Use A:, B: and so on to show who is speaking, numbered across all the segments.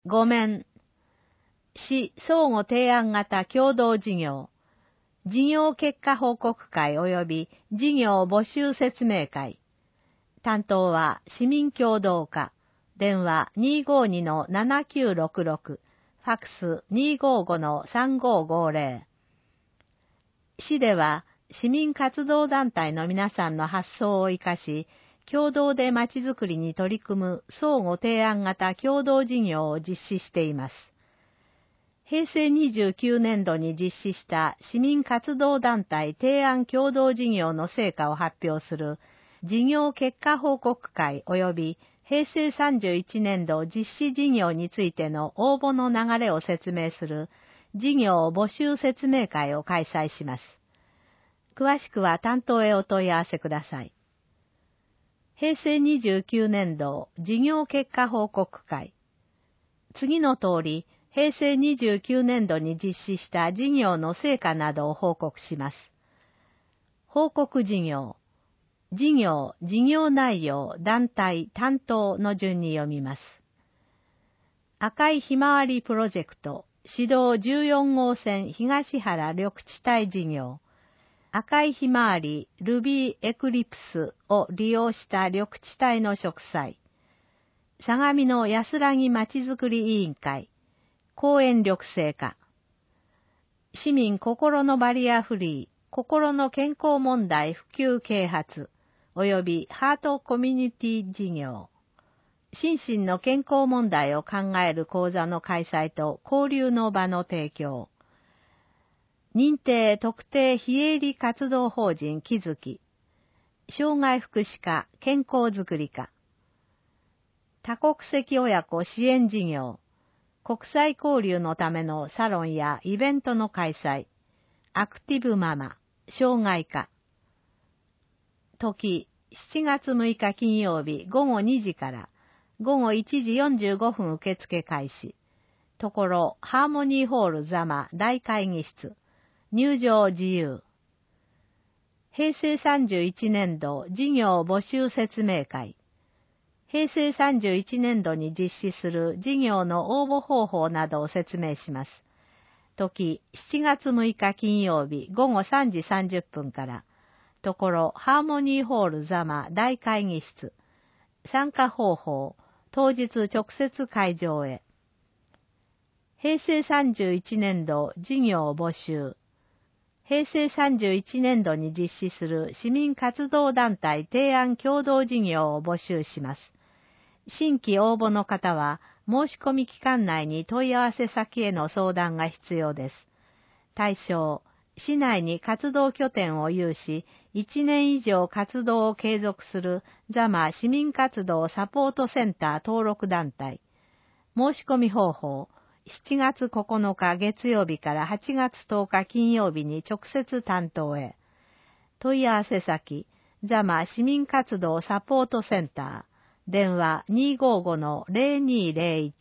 A: 5面。市相互提案型共同事業。事業結果報告会及び事業募集説明会。担当は市民協働課。電話252-7966。ファックス255-3550。市では市民活動団体の皆さんの発想を生かし、共同でまちづくりに取り組む相互提案型共同事業を実施しています。平成29年度に実施した市民活動団体提案共同事業の成果を発表する事業結果報告会及び平成31年度実施事業についての応募の流れを説明する事業募集説明会を開催します。詳しくは担当へお問い合わせください。平成29年度事業結果報告会。次の通り、平成29年度に実施した事業の成果などを報告します。報告事業。事業、事業内容、団体、担当の順に読みます。赤いひまわりプロジェクト、市道14号線東原緑地帯事業。赤いひまわりルビーエクリプスを利用した緑地帯の植栽。相模の安らぎまちづくり委員会。公園緑生化。市民心のバリアフリー、心の健康問題普及啓発、及びハートコミュニティ事業。心身の健康問題を考える講座の開催と交流の場の提供。認定特定非営利活動法人気づき。障害福祉課健康づくり課。多国籍親子支援事業。国際交流のためのサロンやイベントの開催。アクティブママ、障害課。時、7月6日金曜日午後2時から午後1時45分受付開始。ところ、ハーモニーホール座間大会議室。入場自由。平成31年度事業募集説明会。平成31年度に実施する事業の応募方法などを説明します。時、7月6日金曜日午後3時30分から、ところ、ハーモニーホール座間大会議室。参加方法、当日直接会場へ。平成31年度事業募集。平成31年度に実施する市民活動団体提案共同事業を募集します。新規応募の方は、申し込み期間内に問い合わせ先への相談が必要です。対象、市内に活動拠点を有し、1年以上活動を継続する座間市民活動サポートセンター登録団体。申し込み方法、7月9日月曜日から8月10日金曜日に直接担当へ。問い合わせ先、座間市民活動サポートセンター。電話255-0201。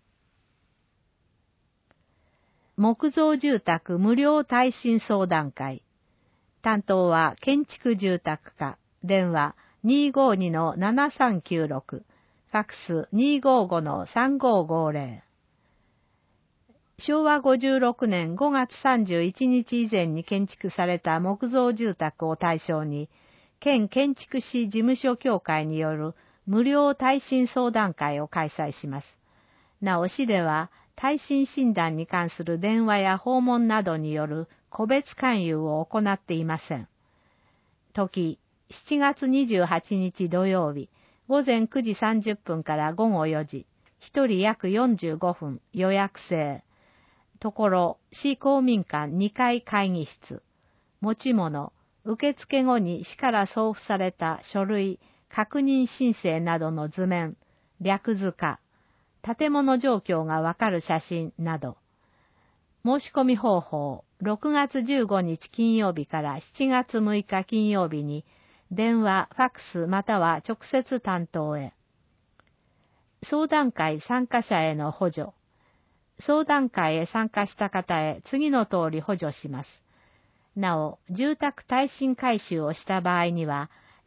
A: 木造住宅無料耐震相談会。担当は建築住宅課。電話252-7396。ファックス255-3550。昭和56年5月31日以前に建築された木造住宅を対象に、県建築士事務所協会による無料耐震相談会を開催します。なお市では耐震診断に関する電話や訪問などによる個別勧誘を行っていません。時、7月28日土曜日、午前9時30分から午後4時、1人約45分、予約制。ところ、市公民館2階会議室。持ち物、受付後に市から送付された書類、確認申請などの図面、略図化、建物状況がわかる写真など。申し込み方法、6月15日金曜日から7月6日金曜日に、電話、ファックスまたは直接担当へ。相談会参加者への補助。相談会へ参加した方へ次の通り補助します。なお、住宅耐震改修をした場合には、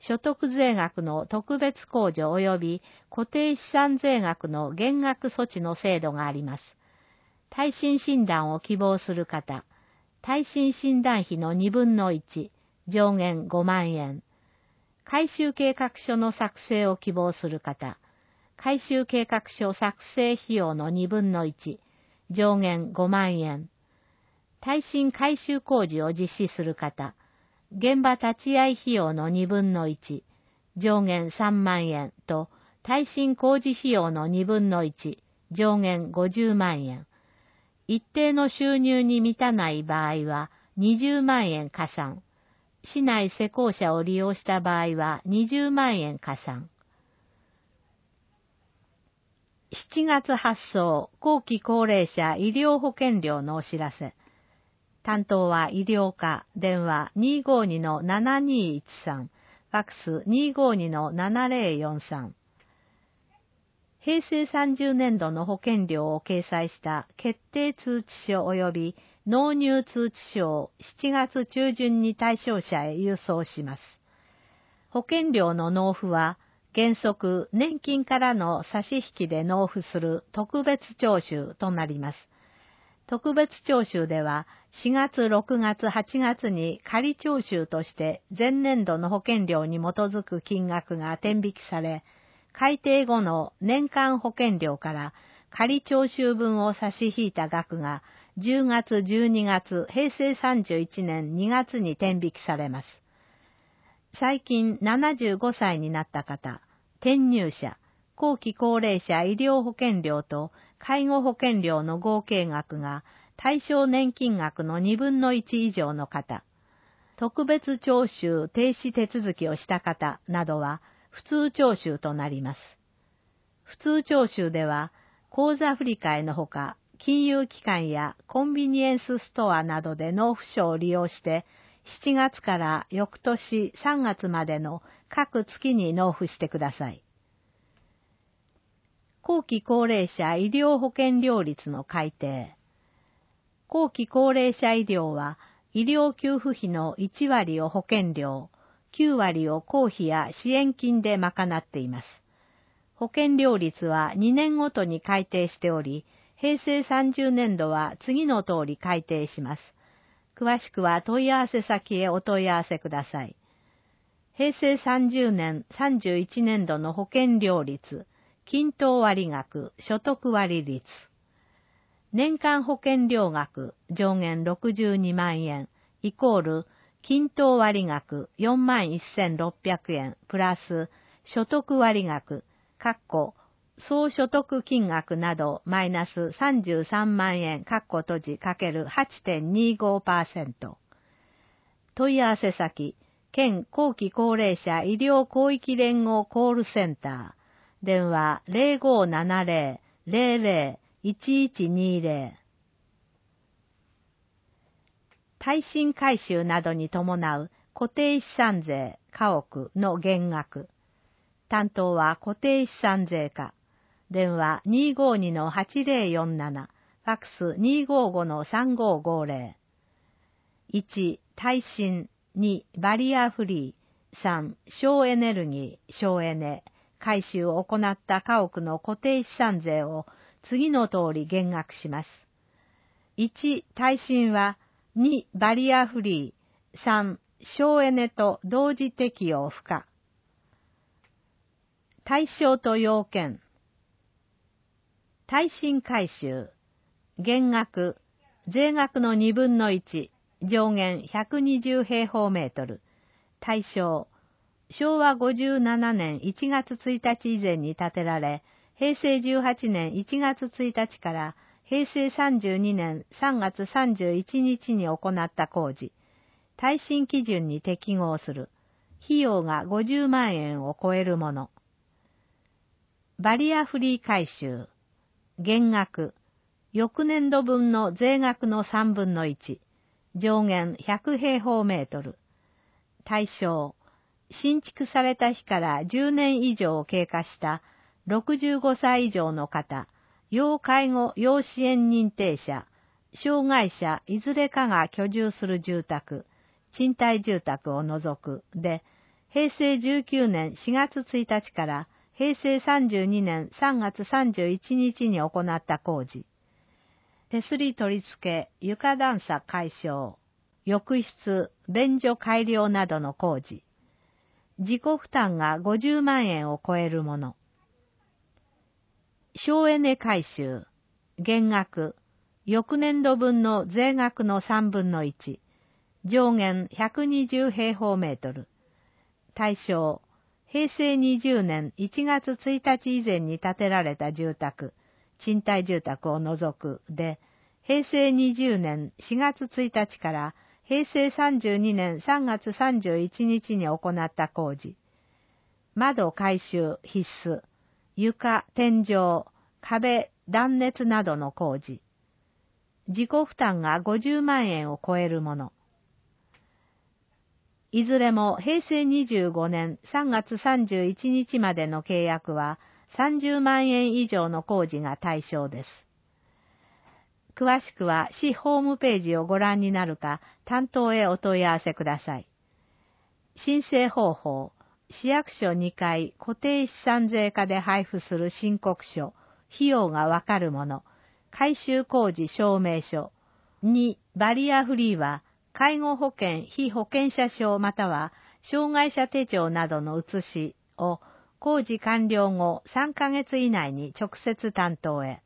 A: 所得税額の特別控除及び固定資産税額の減額措置の制度があります。耐震診断を希望する方、耐震診断費の2分の1、上限5万円。改修計画書の作成を希望する方、改修計画書作成費用の2分の1、上限5万円。耐震改修工事を実施する方、現場立ち会い費用の2分の1、上限3万円と、耐震工事費用の2分の1、上限50万円。一定の収入に満たない場合は20万円加算。市内施工車を利用した場合は20万円加算。7月発送、後期高齢者医療保険料のお知らせ。担当は医療課、電話 252-7213、ファックス 252-7043。平成30年度の保険料を掲載した決定通知書及び納入通知書を7月中旬に対象者へ郵送します。保険料の納付は原則年金からの差し引きで納付する特別徴収となります。特別徴収では4月、6月、8月に仮徴収として前年度の保険料に基づく金額が天引きされ、改定後の年間保険料から仮徴収分を差し引いた額が10月、12月、平成31年2月に天引きされます。最近75歳になった方、転入者、後期高齢者医療保険料と介護保険料の合計額が対象年金額の2分の1以上の方、特別徴収停止手続きをした方などは普通徴収となります。普通徴収では、口座振替のほか、金融機関やコンビニエンスストアなどで納付書を利用して、7月から翌年3月までの各月に納付してください。後期高齢者医療保険料率の改定。後期高齢者医療は、医療給付費の1割を保険料、9割を公費や支援金で賄っています。保険料率は2年ごとに改定しており、平成30年度は次の通り改定します。詳しくは問い合わせ先へお問い合わせください。平成30年31年度の保険料率、均等割額、所得割率。年間保険料額上限62万円イコール均等割額41,600円プラス所得割額総所得金額などマイナス33万円閉じかける 8.25%。問い合わせ先、県後期高齢者医療広域連合コールセンター、電話 0570-00-1120。耐震改修などに伴う固定資産税、家屋の減額。担当は固定資産税課。電話 252-8047、ファックス 255-3550。1、耐震。2、バリアフリー。3、省エネルギー、省エネ。改修を行った家屋の固定資産税を次の通り減額します。1、耐震は2、バリアフリー。3、省エネと同時適用不可。対象と要件。耐震改修。減額。税額の2分の1。上限120平方メートル。対象。昭和57年1月1日以前に建てられ、平成18年1月1日から平成32年3月31日に行った工事。耐震基準に適合する。費用が50万円を超えるもの。バリアフリー改修。減額。翌年度分の税額の3分の1。上限100平方メートル。対象。新築された日から10年以上経過した65歳以上の方、要介護要支援認定者、障害者いずれかが居住する住宅、賃貸住宅を除くで、 平成19年4月1日から平成32年3月31日に行った工事。手すり取り付け、床段差解消、浴室、便所改良などの工事。自己負担が50万円を超えるもの。省エネ改修、減額、翌年度分の税額の3分の1、上限120平方メートル。対象、平成20年1月1日以前に建てられた住宅、賃貸住宅を除くで、平成20年4月1日から平成32年3月31日に行った工事。窓改修必須、床、天井、壁、断熱などの工事。自己負担が50万円を超えるもの。いずれも平成25年3月31日までの契約は30万円以上の工事が対象です。詳しくは市ホームページをご覧になるか担当へお問い合わせください。申請方法、市役所2階固定資産税課で配布する申告書、費用がわかるもの、改修工事証明書。2、バリアフリーは、介護保険被保険者証または障害者手帳などの写しを工事完了後3ヶ月以内に直接担当へ。